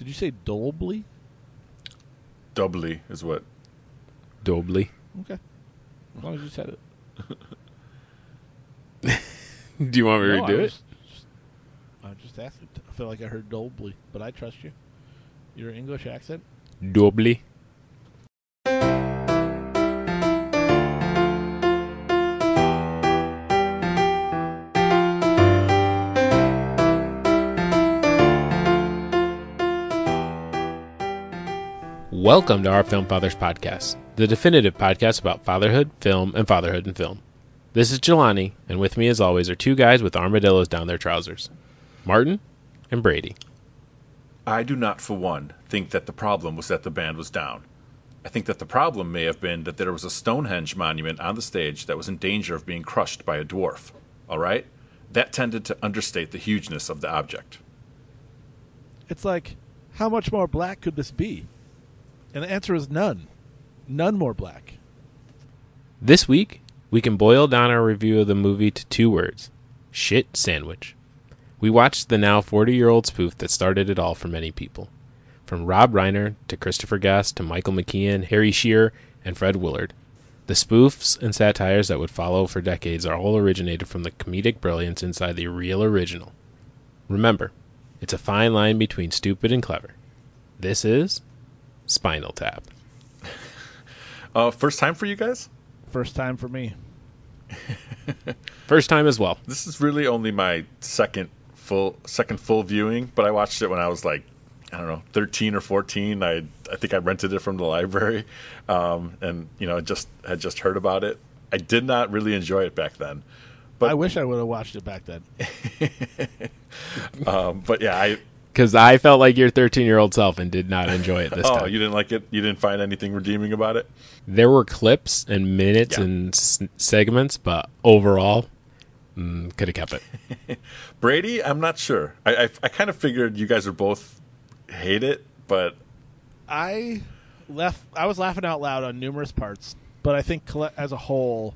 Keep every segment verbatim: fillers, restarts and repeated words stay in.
Did you say Dolby? Doubly is what. Doubly. Okay. As long as you said it. Do you want me to no, redo I it? Just, I just asked it. I feel like I heard Dolby, but I trust you. Your English accent? Doubly. Welcome to our Film Fathers podcast, the definitive podcast about fatherhood, film, and fatherhood in film. This is Jelani, and with me as always are two guys with armadillos down their trousers, Martin and Brady. I do not, for one, think that the problem was that the band was down. I think that the problem may have been that there was a Stonehenge monument on the stage that was in danger of being crushed by a dwarf. All right? That tended to understate the hugeness of the object. It's like, how much more black could this be? And the answer is none. None more black. This week, we can boil down our review of the movie to two words. Shit sandwich. We watched the now forty-year-old spoof that started it all for many people. From Rob Reiner to Christopher Guest to Michael McKean, Harry Shearer, and Fred Willard. The spoofs and satires that would follow for decades are all originated from the comedic brilliance inside the real original. Remember, it's a fine line between stupid and clever. This is Spinal Tap. Uh, first time for you guys? First time for me. First time as well. This is really only my second full second full viewing, but I watched it when I was like, I don't know, thirteen or fourteen. I I think I rented it from the library, um, and you know, just had just heard about it. I did not really enjoy it back then. But I wish I would have watched it back then. um, but yeah, I. Because I felt like your thirteen-year-old self and did not enjoy it this oh, time. Oh, you didn't like it? You didn't find anything redeeming about it? There were clips and minutes yeah. and s- segments, but overall, mm, could have kept it. Brady, I'm not sure. I, I I kind of figured you guys would both hate it, but I left. I was laughing out loud on numerous parts, but I think as a whole,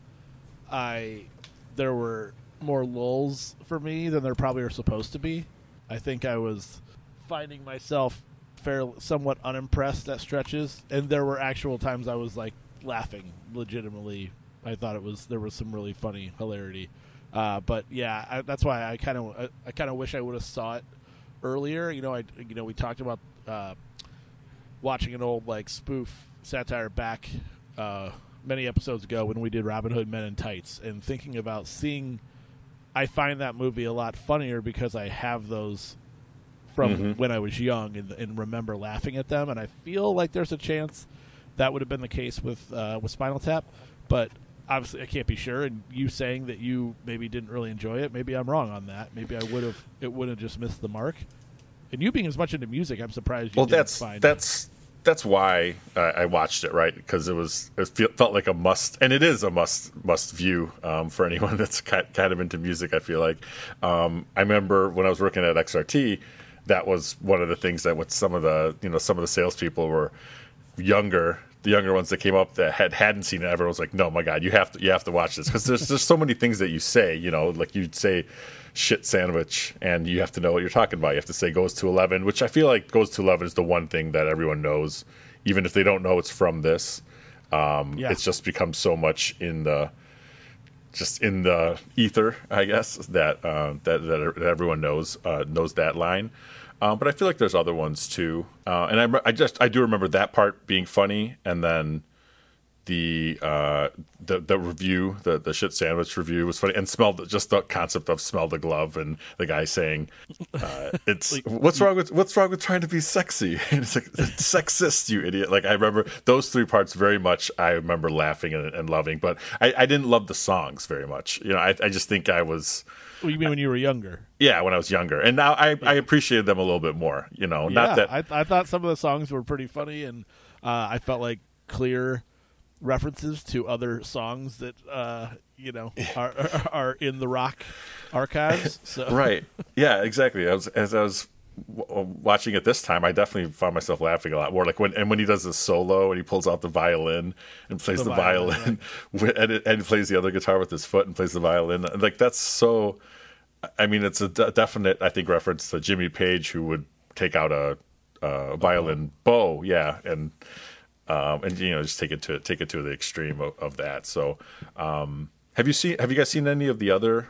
I there were more lulls for me than there probably are supposed to be. I think I was finding myself fairly somewhat unimpressed at stretches, and there were actual times I was like laughing legitimately. I thought it was there was some really funny hilarity, uh, but yeah, I, that's why I kind of I, I kind of wish I would have saw it earlier. You know, I you know we talked about uh, watching an old like spoof satire back uh, many episodes ago when we did Robin Hood Men in Tights, and thinking about seeing. I find that movie a lot funnier because I have those from mm-hmm. when I was young and, and remember laughing at them, and I feel like there's a chance that would have been the case with uh, with Spinal Tap, but obviously I can't be sure. And you saying that you maybe didn't really enjoy it, maybe I'm wrong on that. Maybe I would have it would have just missed the mark. And you being as much into music, I'm surprised you well, didn't that's find that's that's why uh, I watched it, right? Because it was it felt like a must, and it is a must must view um, for anyone that's kind of into music. I feel like um, I remember when I was working at X R T, that was one of the things that with some of the you know some of the salespeople were younger, the younger ones that came up that had hadn't seen it. Everyone was like, "No, my God, you have to you have to watch this," because there's there's so many things that you say, you know, like you'd say. Shit sandwich, and you have to know what you're talking about. You have to say goes to eleven, which I feel like goes to eleven is the one thing that everyone knows, even if they don't know it's from this. Um, yeah. It's just become so much in the just in the ether, I guess, that uh, that, that that everyone knows uh, knows that line. Um, but I feel like there's other ones too, uh, and I, I just I do remember that part being funny, and then. The uh the the review the the shit sandwich review was funny, and smelled just the concept of smell the glove, and the guy saying uh it's like, what's wrong with what's wrong with trying to be sexy, and it's like it's sexist, you idiot. Like I remember those three parts very much. I remember laughing and, and loving, but I, I didn't love the songs very much. You know, I I just think I was. Well, you mean when you were younger? Yeah, when I was younger, and now I yeah. I appreciated them a little bit more. You know, yeah, not that I I thought some of the songs were pretty funny, and uh, I felt like clear. References to other songs that uh, you know are, are are in the rock archives. So. Right? Yeah, exactly. I was, as I was w- watching it this time, I definitely found myself laughing a lot more. Like when and when he does the solo and he pulls out the violin and plays the, the violin, violin right. and, it, and plays the other guitar with his foot and plays the violin. Like that's so. I mean, it's a d- definite, I think, reference to Jimmy Page, who would take out a uh, violin bow. Yeah, and um, and you know just take it to take it to the extreme of, of that. So, um, have you seen? Have you guys seen any of the other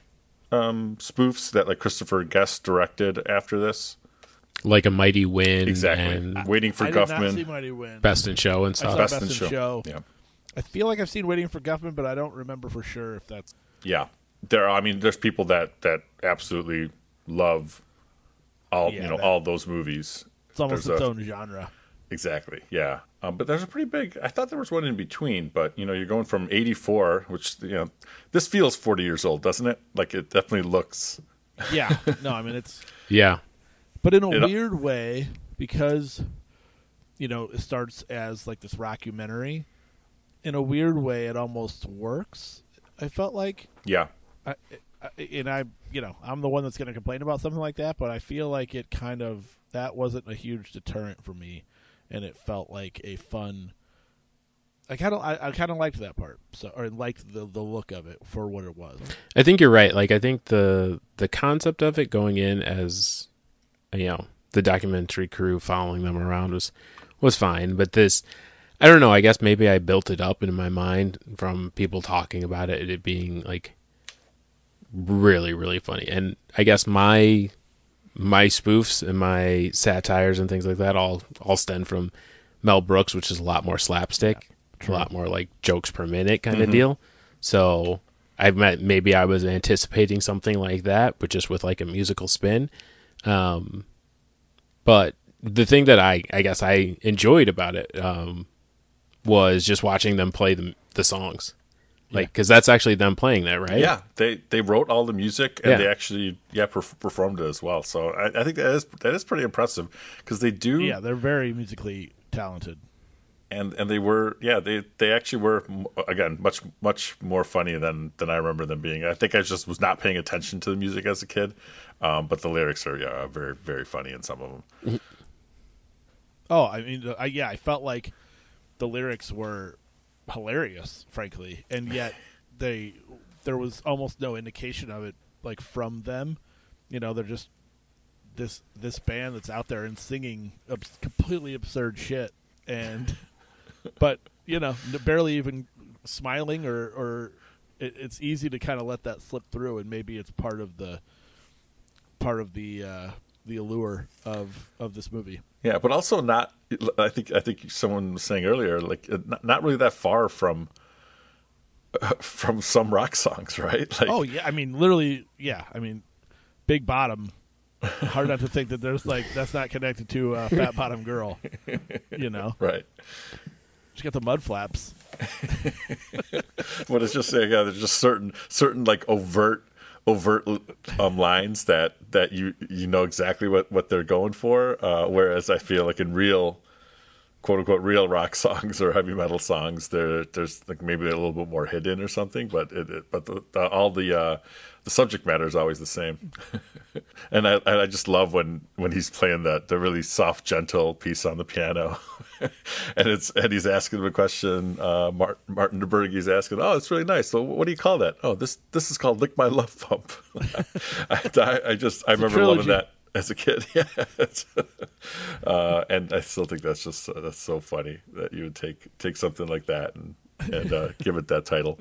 um, spoofs that like Christopher Guest directed after this? Like A Mighty Wind, Exactly. and Waiting for I did not Guffman. see Mighty Wind. Best in Show and I stuff. saw Best Best in in Show. Show. Yeah. I feel like I've seen Waiting for Guffman, but I don't remember for sure if that's. Yeah, there. Are, I mean, there's people that that absolutely love all Yeah, you know that- all those movies. It's almost There's its a- own genre. Exactly. Yeah. Um, but there's a pretty big. I thought there was one in between, but you know, you're going from eighty-four, which you know, this feels forty years old, doesn't it? Like it definitely looks. Yeah. No, I mean it's. Yeah. But in a It- weird way, because you know it starts as like this rockumentary. In a weird way, it almost works. I felt like, Yeah. I, I, and I, you know, I'm the one that's going to complain about something like that. But I feel like it kind of that wasn't a huge deterrent for me, and it felt like a fun. I kind of, I, I kind of liked that part, so or liked the the look of it for what it was. I think you're right. Like I think the the concept of it going in as you know, the documentary crew following them around was was fine, but this I don't know, I guess maybe I built it up in my mind from people talking about it, it being like really, really funny. And I guess my my spoofs and my satires and things like that all all stem from Mel Brooks, which is a lot more slapstick, a lot more like jokes per minute kind of deal. So I met maybe I was anticipating something like that, but just with like a musical spin. Um, but the thing that I, I guess I enjoyed about it um, was just watching them play the the songs, like because that's actually them playing that, right? Yeah. They they wrote all the music and Yeah. they actually yeah perf- performed it as well. So I, I think that is that is pretty impressive because they do Yeah, they're very musically talented. and and they were yeah they they actually were again much much more funny than than I remember them being. I think I just was not paying attention to the music as a kid, um, but the lyrics are yeah very very funny in some of them. Oh, I mean, I, yeah, I felt like the lyrics were hilarious, frankly, and yet they there was almost no indication of it, like from them. You know, they're just this this band that's out there and singing abs- completely absurd shit, and but you know, n- barely even smiling or or it, it's easy to kind of let that slip through, and maybe it's part of the part of the uh, the allure of of this movie. Yeah, but also not. I think I think someone was saying earlier, like not, not really that far from from some rock songs, right? Like, Oh yeah, I mean literally, yeah. I mean, Big Bottom. Hard not to think that there's like that's not connected to uh, Fat Bottom Girl. You know, right. she got the mud flaps. But it's just saying, yeah, there's just certain certain like overt overt um, lines that that you you know exactly what what they're going for. Uh, whereas I feel like in real quote unquote real rock songs or heavy metal songs, there there's like maybe a little bit more hidden or something. But it, it but the, the, all the uh, the subject matter is always the same. And I and I just love when, when he's playing that the really soft, gentle piece on the piano, and it's and he's asking him a question. Uh, Martin, Martin DeBerge's asking, "Oh, it's really nice. So what do you call that? Oh, this this is called Lick My Love Pump." I, I, I just I remember loving trilogy. that as a kid. Yeah, uh, and I still think that's just uh, that's so funny that you would take take something like that and and uh, give it that title.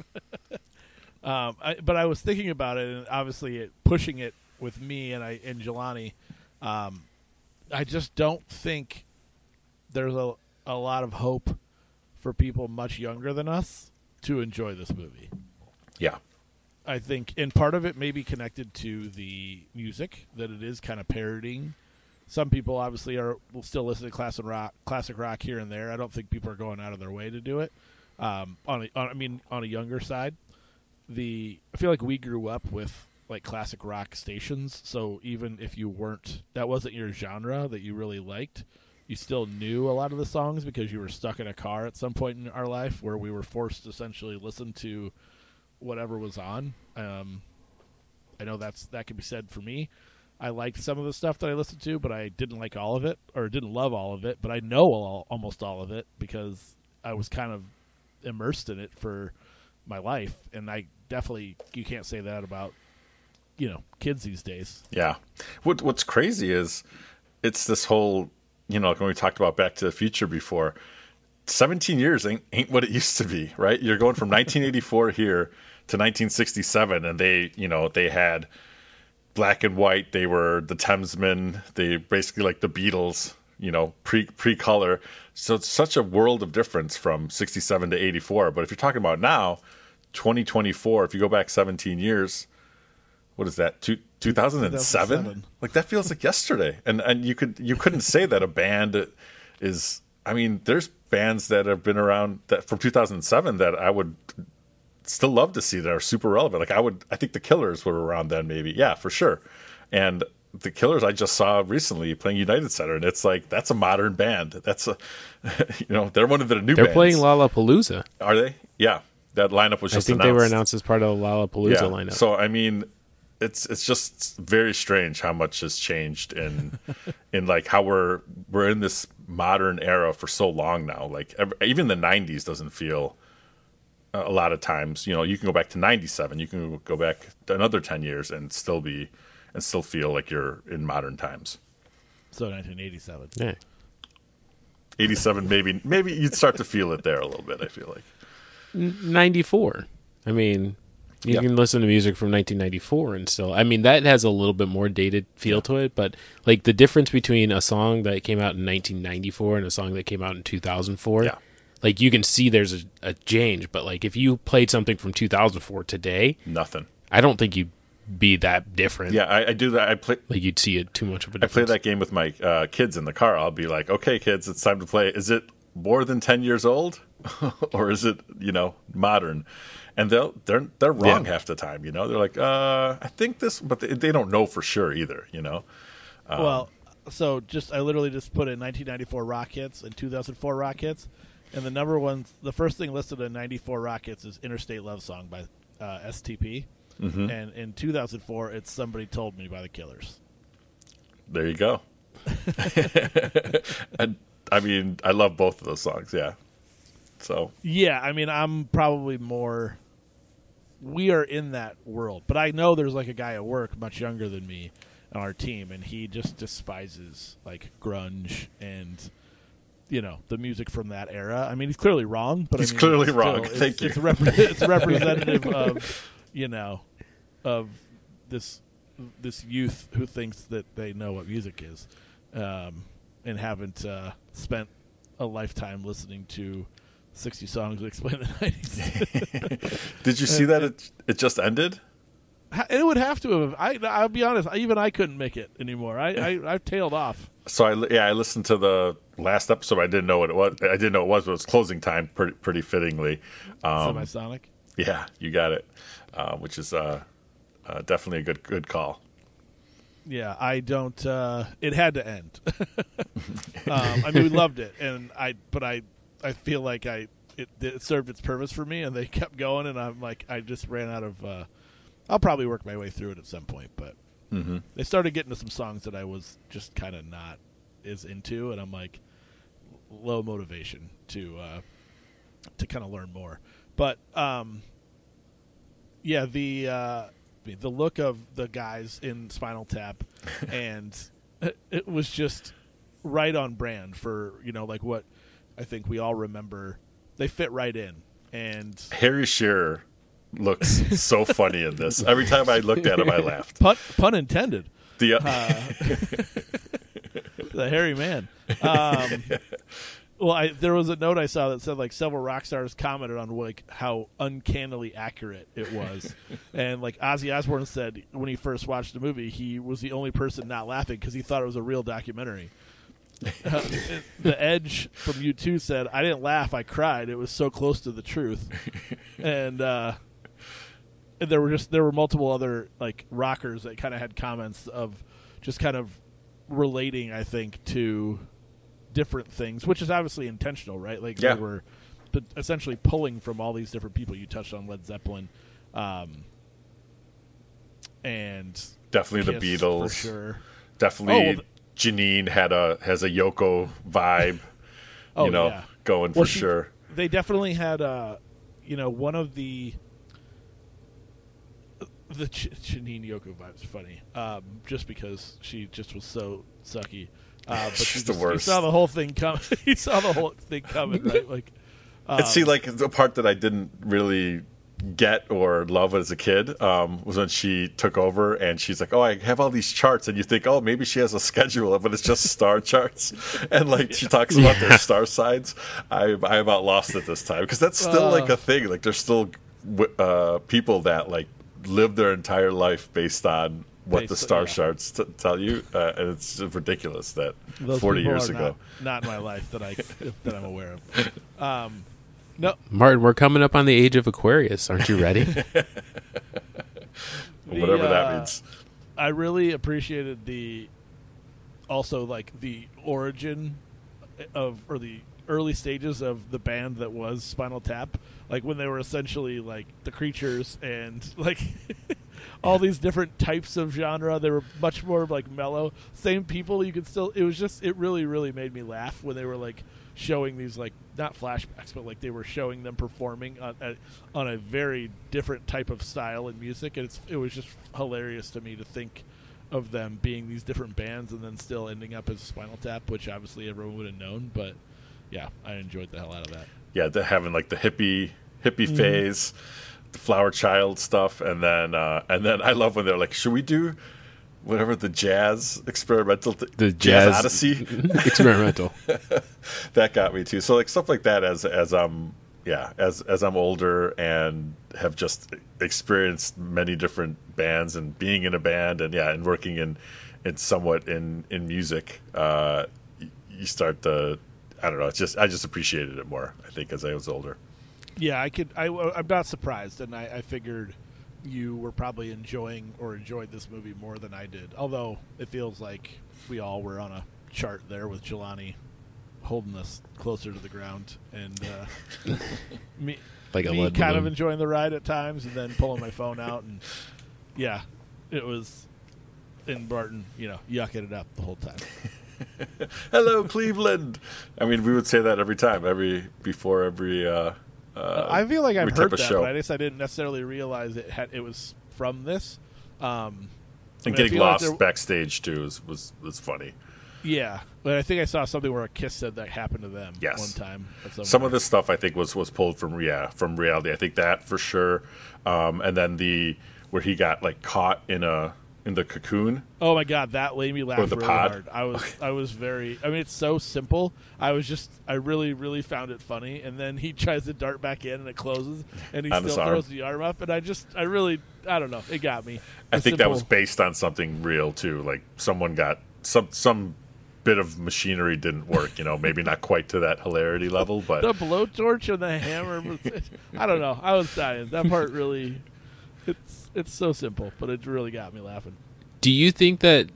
Um, I, but I was thinking about it, and obviously it, pushing it with me and I and Jelani. Um, I just don't think there's a a lot of hope for people much younger than us to enjoy this movie. Yeah, I think, and part of it may be connected to the music that it is kind of parodying. Some people obviously are will still listen to classic rock, classic rock here and there. I don't think people are going out of their way to do it. Um, on, a, on, I mean, on a younger side, the I feel like we grew up with like classic rock stations. So even if you weren't, that wasn't your genre that you really liked, you still knew a lot of the songs because you were stuck in a car at some point in our life where we were forced to essentially listen to whatever was on. Um, I know that's that can be said for me. I liked some of the stuff that I listened to, but I didn't like all of it, or didn't love all of it. But I know all, almost all of it because I was kind of immersed in it for my life, and I definitely you can't say that about you know kids these days. yeah. What what's crazy is it's this whole, you know, like when we talked about Back to the Future before, seventeen years ain't, ain't what it used to be, right? You're going from nineteen eighty-four here to nineteen sixty-seven, and they, you know, they had black and white. They were the Thamesmen. They basically like the Beatles, you know, pre pre color. So it's such a world of difference from sixty-seven to eighty-four. But if you're talking about now, twenty twenty-four, if you go back seventeen years, what is that? Two, two thousand seven? two thousand seven? Like that feels like yesterday. And and you could you couldn't say that a band is. I mean, there's bands that have been around that from two thousand seven that I would still love to see that are super relevant. Like I would, I think the Killers were around then, maybe, yeah, for sure. And the Killers I just saw recently playing United Center, and it's like that's a modern band. That's a, you know, they're one of the new. They're bands. playing Lollapalooza. Are they? Yeah, that lineup was just. I think announced. they were announced as part of the Lollapalooza yeah. lineup. So I mean, it's it's just very strange how much has changed in in like how we're we're in this modern era for so long now. Like even the nineties doesn't feel. A lot of times, you know, you can go back to ninety-seven, you can go back another ten years and still be and still feel like you're in modern times. So nineteen eighty-seven. Yeah. eighty-seven, maybe maybe you'd start to feel it there a little bit, I feel like. ninety-four. I mean, you yeah. can listen to music from nineteen ninety-four and still, I mean, that has a little bit more dated feel yeah. to it, but like the difference between a song that came out in nineteen ninety-four and a song that came out in two thousand four. Yeah. Like, you can see there's a, a change, but, like, if you played something from two thousand four today... Nothing. I don't think you'd be that different. Yeah, I, I do that. I play... Like, you'd see it too much of a difference. I play that game with my uh, kids in the car. I'll be like, okay, kids, it's time to play. Is it more than ten years old? Or is it, you know, modern? And they'll, they're they're wrong yeah. half the time, you know? They're like, uh, I think this... But they, they don't know for sure either, you know? Um, well, so just I literally just put in nineteen ninety-four rock hits and two thousand four rock hits. And the number one, the first thing listed in ninety-four rock hits is Interstate Love Song by uh, S T P. Mm-hmm. And in two thousand four, it's Somebody Told Me by the Killers. There you go. And, I mean, I love both of those songs, yeah. So yeah, I mean, I'm probably more, we are in that world. But I know there's like a guy at work much younger than me on our team, and he just despises like grunge and... you know, the music from that era. I mean, he's clearly wrong, but he's I mean, clearly still, wrong. It's, Thank you. It's, repre- it's representative of, you know, of this this youth who thinks that they know what music is, um, and haven't uh, spent a lifetime listening to sixty songs that explain the nineties. Did you see that it, it just ended? It would have to have. I, I'll be honest. Even I couldn't make it anymore. I, I, I tailed off. So I yeah I listened to the last episode. I didn't know what it was. I didn't know what it was, but it was closing time pretty pretty fittingly. Um, Semisonic. Yeah, you got it. Uh, which is uh, uh, definitely a good good call. Yeah, I don't. Uh, it had to end. um, I mean, we loved it, and I. But I, I feel like I it, it served its purpose for me, and they kept going, and I'm like, I just ran out of. Uh, I'll probably work my way through it at some point, but mm-hmm. they started getting to some songs that I was just kind of not as into, and I'm like, low motivation to uh, to kind of learn more. But um, yeah, the uh, the look of the guys in Spinal Tap, and it, it was just right on brand for, you know, like what I think we all remember. They fit right in, and Harry Shearer looks so funny in this. Every time I looked at him, I laughed. Pun, pun intended. The uh, uh, the hairy man. Um, well, I, there was a note I saw that said like several rock stars commented on like how uncannily accurate it was, and like Ozzy Osbourne said when he first watched the movie, he was the only person not laughing because he thought it was a real documentary. Uh, the Edge from U two said, "I didn't laugh, I cried. It was so close to the truth," and. uh And there were just there were multiple other like rockers that kind of had comments of just kind of relating, I think, to different things, which is obviously intentional, right? Like yeah. they were but essentially pulling from all these different people. You touched on Led Zeppelin, um, and definitely Kiss, the Beatles, for sure. Definitely, oh, well, Janine had a has a Yoko vibe, oh, you know, yeah. going well, for she, sure. They definitely had, uh, you know, one of the. The Ch- Janine Yoko vibe is funny, um, just because she just was so sucky. Uh, but She's you, the just, you worst. saw the whole thing coming. You saw the whole thing coming, right? Like, um, and see, like the part that I didn't really get or love as a kid um, was when she took over and she's like, "Oh, I have all these charts," and you think, "Oh, maybe she has a schedule," but it's just star charts, and like she talks about their star signs. I I about lost it this time because that's still Uh. like a thing. Like there's still uh, people that like live their entire life based on what Based- the star yeah. charts t- tell you, uh, and it's ridiculous that those forty people years are ago. not, not in my life that I that I'm aware of. Um, no, Martin, we're coming up on the age of Aquarius. Aren't you ready? the, Whatever that uh, means. I really appreciated the also like the origin of or the early stages of the band that was Spinal Tap, like when they were essentially like the Creatures and like all these different types of genre. They were much more like mellow. Same people, you could still. It was just it really really made me laugh when they were like showing these like not flashbacks, but like they were showing them performing on a, on a very different type of style and music, and it's it was just hilarious to me to think of them being these different bands and then still ending up as Spinal Tap, which obviously everyone would have known. But yeah, I enjoyed the hell out of that. Yeah, they're having like the hippie hippie Mm-hmm. phase, the Flower Child stuff, and then uh, and then I love when they're like, "Should we do whatever the jazz experimental th- The jazz, jazz Odyssey?" experimental. That got me too. So like stuff like that as as I'm yeah as as I'm older and have just experienced many different bands and being in a band and yeah and working in in somewhat in in music, uh, y- you start to I don't know. It's just I just appreciated it more. I think as I was older. Yeah, I could. I, I'm not surprised, and I, I figured you were probably enjoying or enjoyed this movie more than I did. Although it feels like we all were on a chart there with Jelani holding us closer to the ground, and uh, me, Like a me lead kind of balloon. enjoying the ride at times, and then pulling my phone out, and yeah, it was. And Barton, you know, yucking it up the whole time. Hello, Cleveland. I mean, we would say that every time, every before every. Uh, uh, I feel like I've every type heard of that, show. but I guess I didn't necessarily realize it had it was from this. Um, I and mean, I getting feel like lost there- backstage too was, was was funny. Yeah, but I think I saw something where a Kiss said that happened to them Yes. one time. at Some somewhere. of this stuff I think was was pulled from yeah from reality. I think that for sure. Um, and then the where he got like caught in a in the cocoon. Oh my god, that made me laugh Or the really pod. hard. I was I was very. I mean, it's so simple. I was just I really really found it funny. And then he tries to dart back in, and it closes, and he On still his arm. throws the arm up. And I just I really I don't know. It got me. I The think that was simple- based on something real too. Like someone got some some bit of machinery didn't work. You know, maybe not quite to that hilarity level, but the blowtorch and the hammer. was- I don't know. I was dying. That part really. It's it's so simple, but it really got me laughing. Do you think that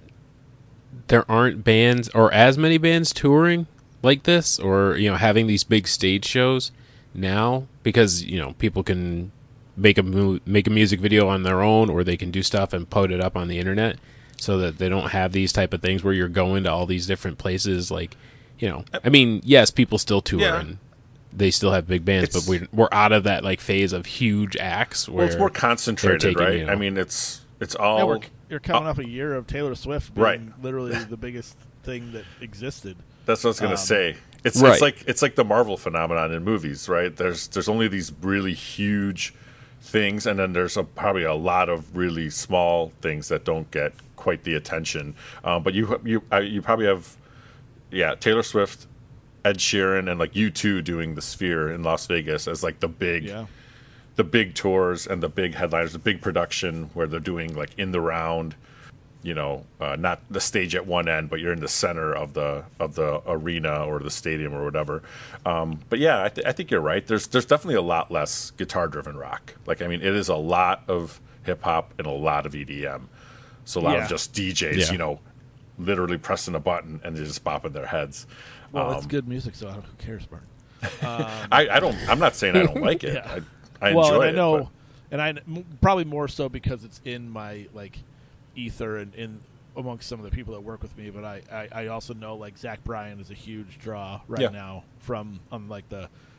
there aren't bands or as many bands touring like this, or you know, having these big stage shows now? Because you know, people can make a mu- make a music video on their own, or they can do stuff and put it up on the internet, so that they don't have these type of things where you're going to all these different places. Like, you know, I mean, yes, people still tour Yeah. and they still have big bands, It's- but we're we're out of that like phase of huge acts where well, it's more concentrated, taking, right? you know- I mean, it's it's all Yeah, we're, you're coming off a year of Taylor Swift being Right. literally the biggest thing that existed. That's what I was going to Um, say. It's Right. it's like it's like the Marvel phenomenon in movies, right? There's there's only these really huge things, and then there's a, probably a lot of really small things that don't get quite the attention. Um, but you you uh, you probably have yeah Taylor Swift, Ed Sheeran, and like U two doing the Sphere in Las Vegas as like the big Yeah. the big tours and the big headliners, the big production where they're doing like in the round. You know, uh, not the stage at one end, but you're in the center of the of the arena or the stadium or whatever. Um, but yeah, I, th- I think you're right. There's there's definitely a lot less guitar driven rock. Like I mean, it is a lot of hip hop and a lot of E D M. So a lot Yeah. of just D Js, Yeah. you know, literally pressing a button and they're just bopping their heads. Well, Um, it's good music, so who cares, Martin? I, I don't. I'm not saying I don't like it. Yeah. I, I well, enjoy and I it. know, but- and I m- probably more so because it's in my like ether and in amongst some of the people that work with me. But I, I, I also know like Zach Bryan is a huge draw right Yeah. now from on like the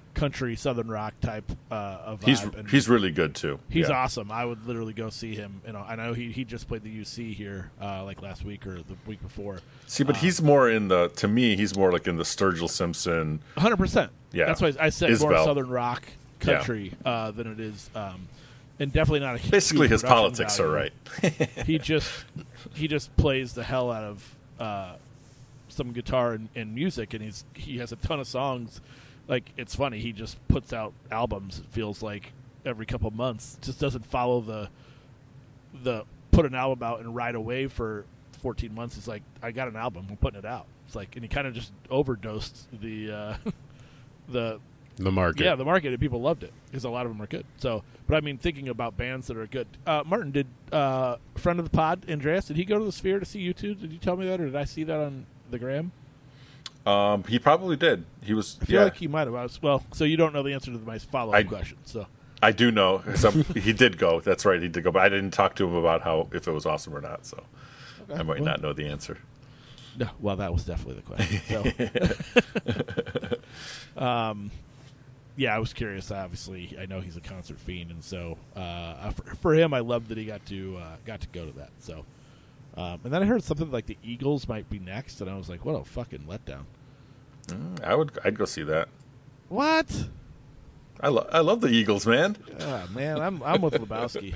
country southern rock type uh, of vibe. He's and he's really good too. he's yeah. awesome. I would literally go see him. You know, I know he he just played the U C here uh, like last week or the week before. See, but um, he's more in the. To me, he's more like in the Sturgill Simpson. one hundred percent. Yeah. That's why I said Isbell. more southern rock country uh, than it is, um, and definitely not a huge Basically, his production politics value. are right. he just he just plays the hell out of uh, some guitar and, and music, and he's he has a ton of songs. Like, it's funny, he just puts out albums. It feels like every couple months. Just doesn't follow the the put an album out and ride away for fourteen months. It's like, I got an album, I'm putting it out. It's like, and he kind of just overdosed the uh, the The market. yeah the market, and people loved it because a lot of them are good. So, but I mean, thinking about bands that are good. Uh, Martin, did uh, friend of the pod Andreas, did he go to the Sphere to see you too? Did you tell me that, or did I see that on the gram? Um, he probably did. He was. I feel yeah, like he might have. I was, well, so you don't know the answer to my follow I- up question. So I do know. Some, he did go. That's right. He did go. But I didn't talk to him about how if it was awesome or not. So I might well. not know the answer. no, well, that was definitely the question. So, um, yeah, I was curious. Obviously, I know he's a concert fiend, and so uh, for, for him, I love that he got to uh, got to go to that. So, um, and then I heard something like the Eagles might be next, and I was like, what a fucking letdown. Mm, I would. I'd go see that. What? I love. I love the Eagles, man. Ah, man, I'm I'm with Lebowski.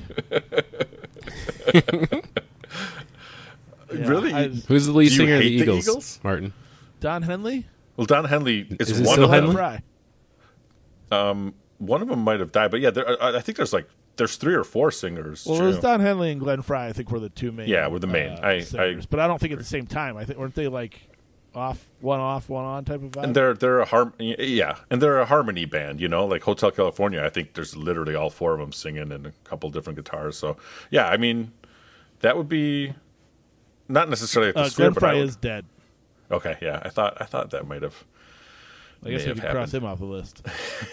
Yeah, really? I- Who's the lead Do you singer of the hate the Eagles? Eagles? Martin. Don Henley. Well, Don Henley is, Is it one still of Henley? them. Fry. Um, one of them might have died, but yeah, there, I I think there's like there's three or four singers. Well, True. it was Don Henley and Glenn Fry. I think were the two main. Yeah, were the main. uh, I- I- singers. but I don't think at the same time. I think weren't they like off, one off, one on type of vibe? And they're they're a harm yeah, and they're a harmony band, you know, like Hotel California. I think there's literally all four of them singing and a couple different guitars. So yeah, I mean, that would be not necessarily at the uh, Sphere, Glenn but Fry I would, is dead. okay, yeah, I thought I thought that might have. I guess may we have could cross happened. him off the list.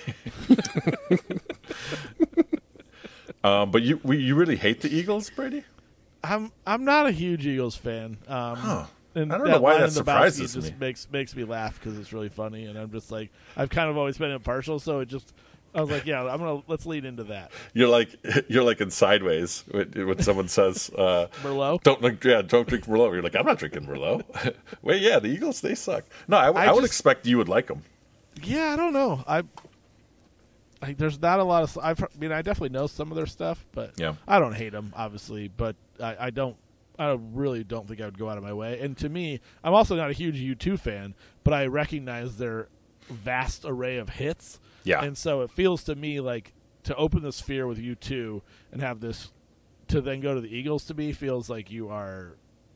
Um, but you we, you really hate the Eagles, Brady? I'm I'm not a huge Eagles fan. Um, Huh. And I don't know why line that in the surprises Lebowski just me. makes makes me laugh because it's really funny, and I'm just like, I've kind of always been impartial, so it just, I was like, yeah, I'm gonna let's lead into that. You're like you're like in Sideways when, when someone says uh, Merlot. Don't drink, yeah, don't drink Merlot. You're like, I'm not drinking Merlot. Wait, yeah, the Eagles, they suck. No, I, I I would just- expect you would like them. Yeah, I don't know. I, I there's not a lot of. I've, I mean, I definitely know some of their stuff, but Yeah. I don't hate them, obviously. But I, I don't. I really don't think I would go out of my way. And to me, I'm also not a huge U two fan, but I recognize their vast array of hits. Yeah. And so it feels to me like to open the Sphere with U two and have this, to then go to the Eagles, to me feels like you are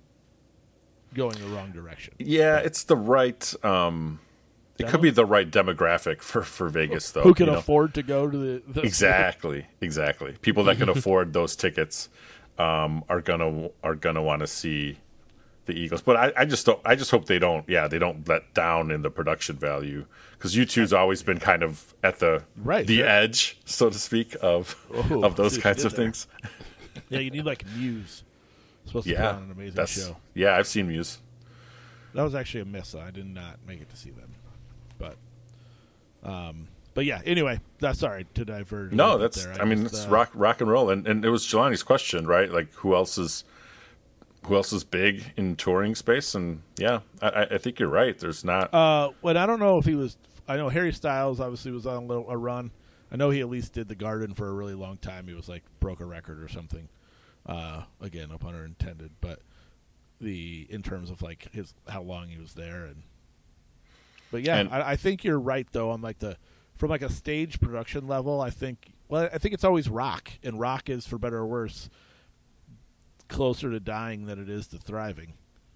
going the wrong direction. Yeah, it's the right. Um, it Demo? could be the right demographic for, for Vegas, though. Who can you know? afford to go to the, the Exactly, exactly. People that can afford those tickets um, are gonna are gonna want to see the Eagles. But I, I just don't. I just hope they don't. Yeah, they don't let down in the production value because U two's always been kind of at the Right, the sure. edge, so to speak, of Oh, of those see what kinds you of did there. things. Yeah, you need like Muse. It's supposed to put Yeah, on an amazing that's show. yeah. I've seen Muse. That was actually a miss. I did not make it to see them, but um, but yeah. Anyway, that's sorry to diverge. a No, little bit that's. there. I, mean, just, it's uh, rock rock and roll, and, and it was Jelani's question, right? Like, who else is who else is big in touring space? And yeah, I, I- I think you're right. There's not. Uh, well, I don't know if he was. I know Harry Styles obviously was on a little a run. I know he at least did the Garden for a really long time. He was like broke a record or something. Uh, again, no pun intended, but the in terms of like his how long he was there and. But yeah, And- I, I think you're right though. On like the from like a stage production level, I think. Well, I think it's always rock, and rock is for better or worse closer to dying than it is to thriving.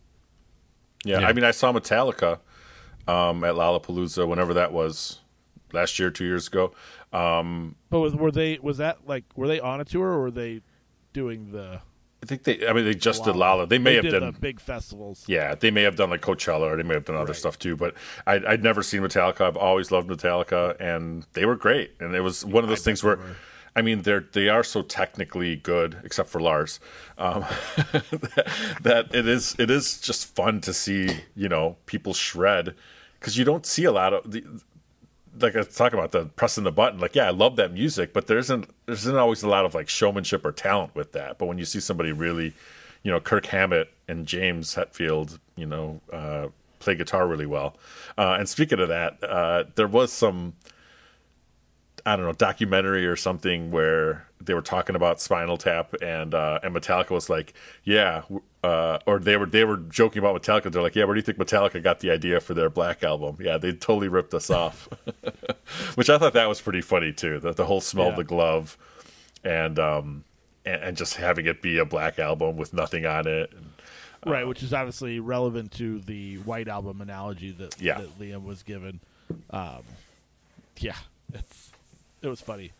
Yeah, Yeah. I mean, I saw Metallica um, at Lollapalooza whenever that was, last year, two years ago. Um, But was, were they was that like were they on a tour or were they doing the? I think they. I mean, they just did Lolla? Lolla. They may have did done. the big festivals. Yeah, they may have done like Coachella, or they may have done other Right. stuff too. But I, I'd never seen Metallica. I've always loved Metallica, and they were great. And it was one of those I things bet where, they were. I mean, they're they are so technically good, except for Lars, um, that it is it is just fun to see, you know, people shred, because you don't see a lot of the like I was talking about the pressing the button. Like, yeah, I love that music, but there isn't there isn't always a lot of like showmanship or talent with that. But when you see somebody really, you know, Kirk Hammett and James Hetfield, you know, uh, play guitar really well. Uh, and speaking of that, uh, there was some, I don't know, documentary or something where they were talking about Spinal Tap, and uh, and Metallica was like, yeah, uh, or they were they were joking about Metallica. They're like, yeah, where do you think Metallica got the idea for their Black album? Yeah, they totally ripped us off, which I thought that was pretty funny too. The, the whole smell Yeah. of the glove, and um, and, and just having it be a Black album with nothing on it. And, Right, which is obviously relevant to the White Album analogy that, Yeah. that Liam was given. Um, yeah, it's it was funny.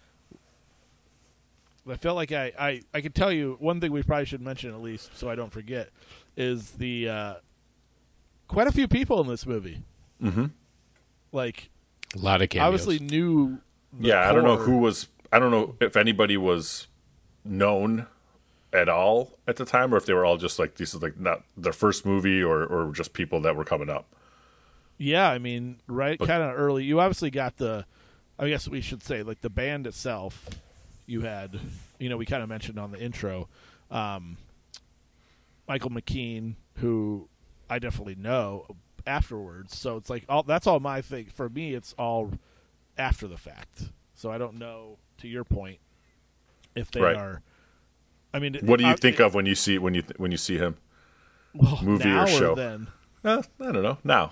I felt like I, I, I could tell you one thing we probably should mention at least so I don't forget is the uh, quite a few people in this movie. mm-hmm. Like A lot of cameos. obviously knew. The Yeah, I don't know core. who was. I don't know if anybody was known at all at the time, or if they were all just like this is like not their first movie, or or just people that were coming up. Yeah, I mean, right, But- kind of early. You obviously got the. I guess we should say like the band itself. You had, you know, we kind of mentioned on the intro, um, Michael McKean, who I definitely know afterwards. So it's like all that's all my thing. For me, it's all after the fact. So I don't know. To your point, if they Right. are. I mean, What do you I- think of when you see when you th- when you see him? well, movie now or show? Then? Uh, I don't know. Now,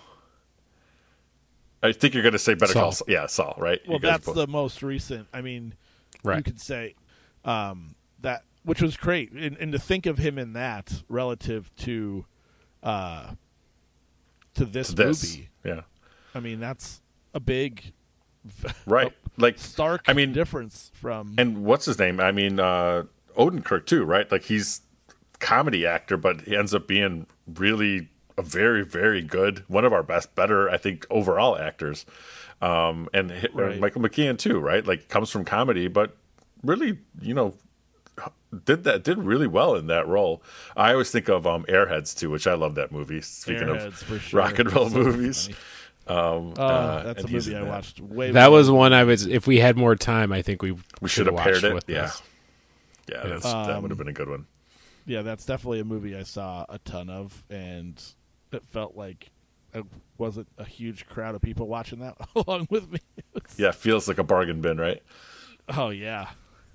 I think you're going to say Better Saul. Call Saul. Yeah, Saul. Right? Well, You guys that's both- the most recent. I mean, you Right. could say um, that, which was great, and, and to think of him in that relative to uh, to this, this. movie. Yeah. I mean, that's a big, Right. Like stark. I mean, difference from and what's his name? I mean, uh, Odenkirk too, right? Like he's a comedy actor, but he ends up being really a very, very good, one of our best, better, I think, overall actors. Um, and hi- Right. Michael McKean too, right? Like comes from comedy, but really, you know, did that did really well in that role. I always think of um, Airheads too, which I love that movie. Speaking Airheads, of for sure. rock and roll So movies, funny. um, Oh, uh, that's a and he's movie in I that. watched way. That more was than- one I was. If we had more time, I think we We should have watched paired it. with Yeah, this. yeah, Yeah. That's, that Um, would have been a good one. Yeah, that's definitely a movie I saw a ton of, and it felt like it wasn't a huge crowd of people watching that along with me. Yeah, feels like a bargain bin, right? Oh yeah,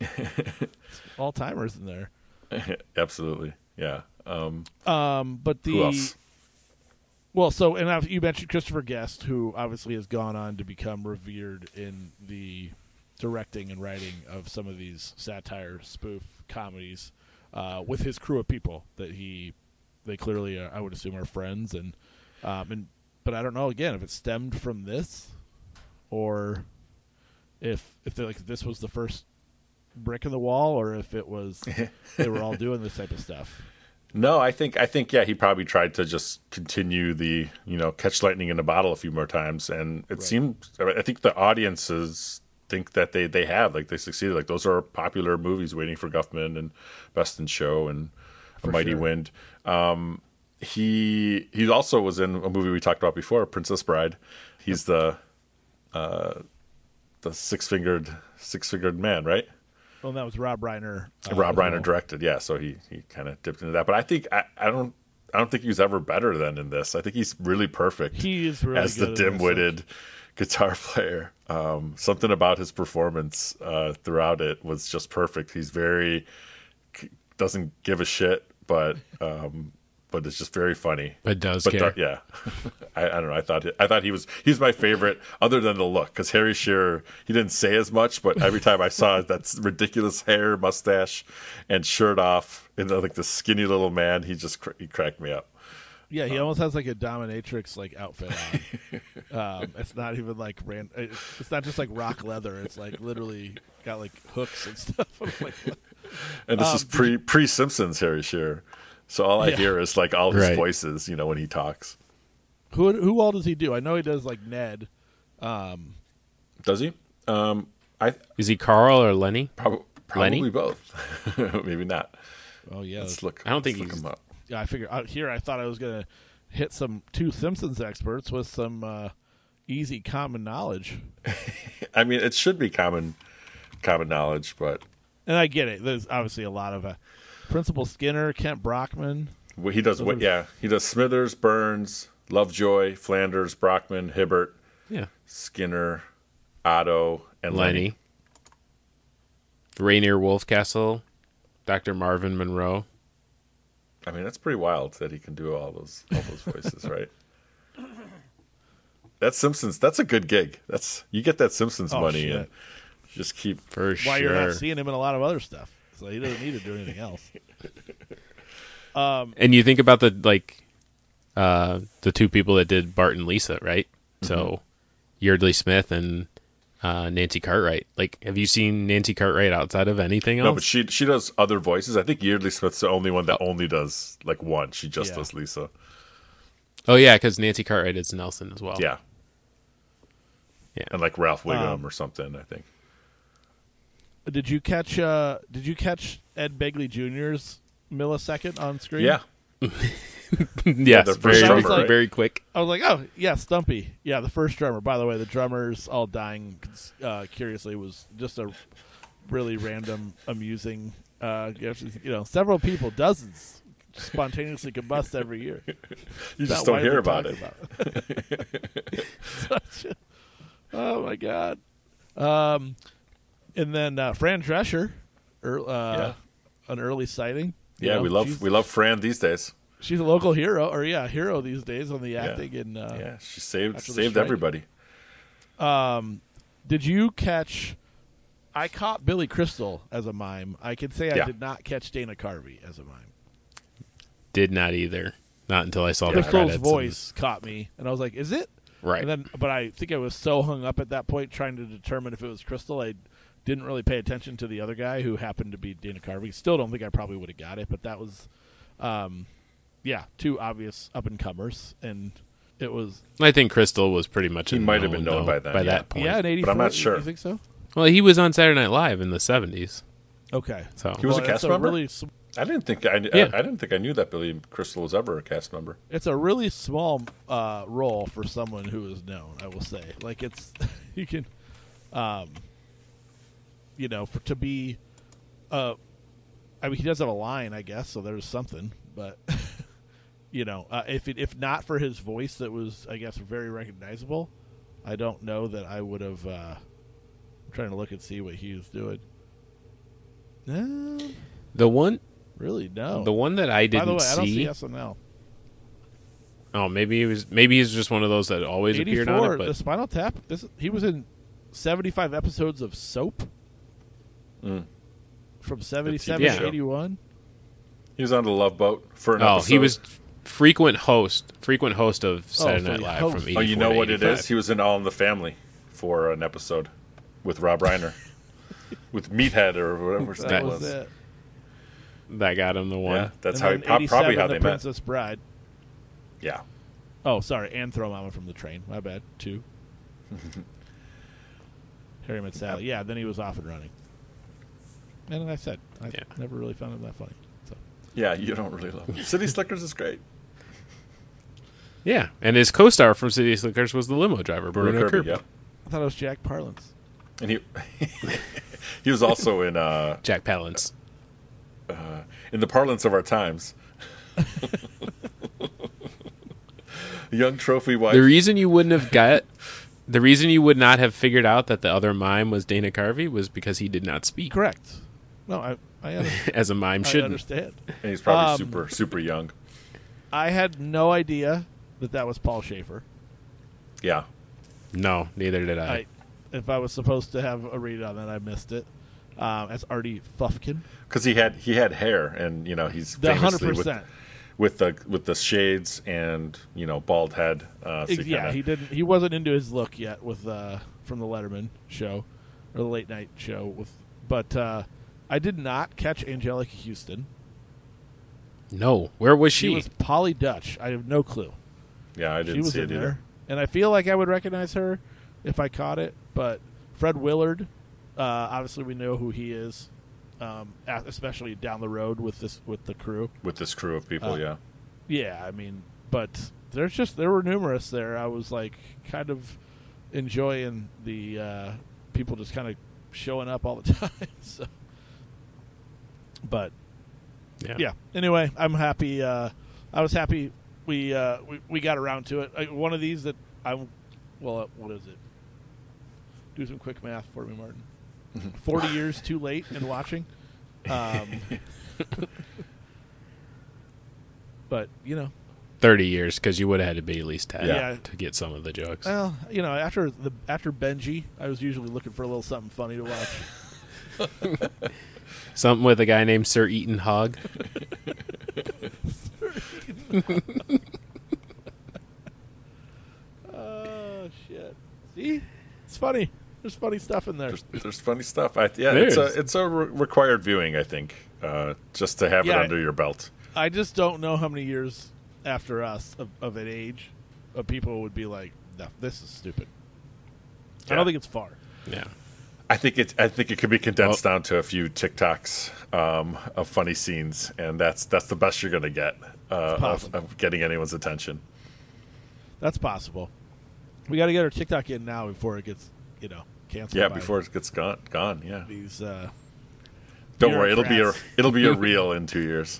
all timers in there. Absolutely. Yeah. Um, Um, but the who else? well, so and I've, you mentioned Christopher Guest, who obviously has gone on to become revered in the directing and writing of some of these satire spoof comedies uh, with his crew of people that he they clearly are, I would assume are friends and um, and but I don't know again if it stemmed from this or if if they're like this was the first brick in the wall or if it was they were all doing this type of stuff. No, I think I think yeah, he probably tried to just continue the you know catch lightning in a bottle a few more times, and it Right. seemed I mean, I think the audiences think that they they have like they succeeded. Like those are popular movies, Waiting for Guffman and Best in Show and A For Mighty sure. Wind. Um, he he also was in a movie we talked about before, Princess Bride. He's the uh, the six fingered six fingered man, right? Well, and that was Rob Reiner. uh, Rob as Reiner well. directed, yeah. So he, he kind of dipped into that, but I think I, I don't I don't think he was ever better than in this. I think he's really perfect He is really as the good in this, dim-witted like- guitar player. Um, something about his performance uh, throughout it was just perfect. He's very doesn't give a shit, but um, but it's just very funny. But does But care. th- yeah, I, I don't know. I thought I thought he was he's my favorite, other than the look, because Harry Shearer he didn't say as much, but every time I saw that ridiculous hair, mustache, and shirt off, and like the skinny little man, he just cr- he cracked me up. Yeah, he almost has like a dominatrix like outfit on. um, it's not even like ran. It's it's not just like rock leather. It's like literally got like hooks and stuff. I'm like, what? And this Um, is pre pre Simpsons Harry Shearer, so all I Yeah. hear is like all his Right. voices, you know, when he talks. who who all does he do? I know he does like Ned. Um, Does he? Um, I Is he Carl or Lenny? prob- Lenny? probably both. Maybe not. oh yeah, Let's look. I don't think let's look he's- him up. yeah. I figure out here. I thought I was gonna hit some two Simpsons experts with some uh, easy common knowledge. I mean, it should be common common knowledge, but And I get it. There's obviously a lot of uh, Principal Skinner, Kent Brockman. well, he does. Those What? are- Yeah, he does Smithers, Burns, Lovejoy, Flanders, Brockman, Hibbert, Yeah. Skinner, Otto, and Lenny. Lenny. Rainier Wolfcastle, Doctor Marvin Monroe. I mean, that's pretty wild that he can do all those all those voices, right? That's Simpsons. That's a good gig. That's you get that Simpsons Oh, money shit. and just keep. For Why you're sure. not seeing him in a lot of other stuff. So he doesn't need to do anything else. And you think about the like uh the two people that did Bart and Lisa, right? Mm-hmm. So Yeardley Smith and uh Nancy Cartwright. Like, have you seen Nancy Cartwright outside of anything else? No, but she she does other voices. I think Yeardley Smith's the only one that only does like one. She just Yeah. does Lisa. Oh yeah, because Nancy Cartwright is Nelson as well. Yeah, Yeah. and like Ralph Wiggum Um, or something. I think. Did you catch? Uh, did you catch Ed Begley Junior's millisecond on screen? Yeah, yes, the very, first drummer, right? very quick. I was like, oh yeah, Stumpy. Yeah, the first drummer. By the way, the drummers all dying uh, curiously was just a really random, amusing. Uh, you know, several people, dozens, spontaneously combust every year. you just Not don't widely hear about talked it. Such a- oh my god. Um, and then uh, Fran Drescher, er, uh, Yeah. an early sighting. You Yeah, know, we love she's, we love Fran these days. she's a local hero, or yeah, hero these days on the acting. And uh, Yeah, she saved after the saved strike. everybody. Um, did you catch? I caught Billy Crystal as a mime. I can say I Yeah. did not catch Dana Carvey as a mime. Did not either. Not until I saw the Crystal's credits. voice caught me, and I was like, "Is it?" And, right. And then, but I think I was so hung up at that point trying to determine if it was Crystal, I didn't really pay attention to the other guy who happened to be Dana Carvey. Still don't think I probably would have got it, but that was, um, yeah, two obvious up and comers, and it was I think Crystal was pretty much. He a might have been known though, by then, By yeah. that point. yeah, in eighty-four. But I'm not sure. You think so? Well, he was on Saturday Night Live in the seventies. Okay, So He was Well, a cast it's member? really sm- I didn't think I, Yeah. I, I didn't think I knew that Billy Crystal was ever a cast member. it's a really small uh, role for someone who is known. I will say, like it's you can, um, you know, for to be, uh, I mean, he does have a line, I guess, so there's something. But you know, uh, if it, if not for his voice, that was, I guess, very recognizable. I don't know that I would have. Uh, I'm trying to look and see what he was doing. No, the one, really, no. the one that I By didn't the way, I don't see see. S N L. Oh, maybe he was. Maybe he's just one of those that always appeared on eighty-four, it. But the Spinal Tap. This he was in seventy-five episodes of Soap Mm. from seventy-seven Yeah. to eighty-one. He was on the Love Boat for an oh, episode. he was frequent host, frequent host of Saturday so Night he Live host- from Oh, eighty-four Oh, you know to what it eighty-five. is? He was in All in the Family for an episode with Rob Reiner. With Meathead or whatever his That name was was. it. That got him the one. Yeah, that's And how he, then prob- probably eighty-seven, how the they met. Princess Bride. Yeah. Oh, sorry, and Throw Mama from the Train. My bad. Two. Harry Met Sally. Yeah, then he was off and running. And I said, I Yeah. never really found him that funny. So Yeah, you don't really love him. City Slickers is great. Yeah, and his co-star from City Slickers was the limo driver, Bruno, Bruno, Kirby, Kirby. yeah. I thought it was Jack Parlance. And he he was also in uh, Jack Palance. in the parlance of our times. Young trophy wife. The reason you wouldn't have got, the reason you would not have figured out that the other mime was Dana Carvey was because he did not speak, Correct. No, I I, under- as a mime I shouldn't. understand. and he's probably Um, super super young. I had no idea that that was Paul Schaefer. Yeah. No, neither did I. I, if I was supposed to have a read on that, I missed it. Um, as Artie Fufkin, Because he had he had hair, and you know he's the hundred famously with, percent. with the with the shades and you know bald head. Uh, so Yeah, kinda- he didn't. He wasn't into his look yet with uh, from the Letterman show or the late night show. With, but uh, I did not catch Angelica Houston. no, where was She she? was Polly Dutch. I have no clue. yeah, I She didn't was see in it there, either. and I feel like I would recognize her if I caught it. But Fred Willard, uh, obviously we know who he is, um, a- especially down the road with this with the crew. With this crew of people, Uh, yeah. Yeah, I mean, but there's just there were numerous there. I was like kind of enjoying the uh, people just kind of showing up all the time. So, but Yeah. yeah. Anyway, I'm happy. Uh, I was happy we, uh, we we got around to it. I, one of these that I'm. Well, uh, what is it? Do some quick math for me, Martin. Forty years too late in watching. Um, but you know, thirty years, because you would have had to be at least ten Yeah. to get some of the jokes. well, you know, after the after Benji, I was usually looking for a little something funny to watch. Something with a guy named Sir Eaton Hogg. Oh shit! See, it's funny. There's funny stuff in there. There's, there's funny stuff. I, yeah, There it's is. a it's a re- required viewing, I think, uh, just to have Yeah. it under your belt. I just don't know how many years after us of, of an age of people would be like, "No, this is stupid." I Yeah. don't think it's far. Yeah. I think it. I think it could be condensed down to a few TikToks um, of funny scenes, and that's that's the best you're going to get uh, of, possible. of getting anyone's attention. That's possible. We got to get our TikTok in now before it gets, you know, canceled. Yeah, by before it gets gone. Gone. Yeah. these. Uh, Don't worry. It'll be a bureaucrats. it'll be a reel in two years.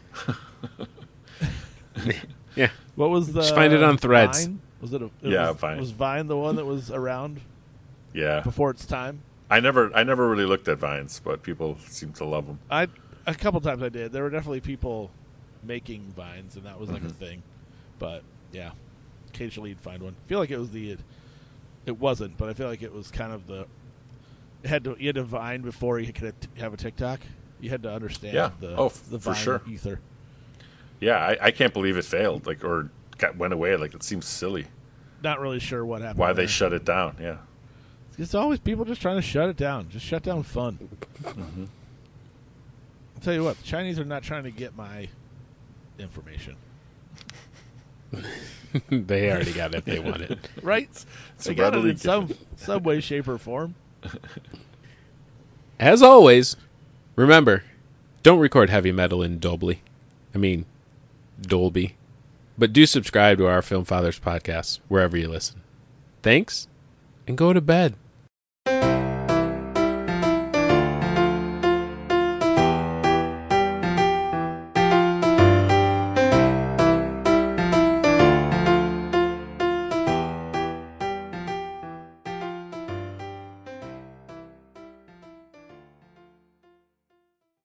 Yeah. What was the? Just find it on Threads. Vine? Was it? A, it Yeah, was, Vine. Was Vine the one that was around Yeah. before its time? I never I never really looked at Vines, but people seem to love them. I a couple times I did. There were definitely people making vines, and that was like Mhm. a thing. But yeah, occasionally you'd find one. I feel like it was the. It wasn't, but I feel like it was kind of the. It had to you had to Vine before you could have a TikTok. You had to understand Yeah. the Oh, f- the for Vine sure. ether. Yeah, I, I can't believe it failed, like or got went away. Like it seems silly Not really sure what happened. why there. they shut it down. Yeah. It's always people just trying to shut it down. Just shut down fun. Mm-hmm. I'll tell you what, the Chinese are not trying to get my information. They already got it if they want it. Right? It's They got it readily in some, some way, shape, or form. As always, remember, don't record heavy metal in Dolby. I mean, Dolby. But do subscribe to our Film Fathers podcast wherever you listen. Thanks, and go to bed.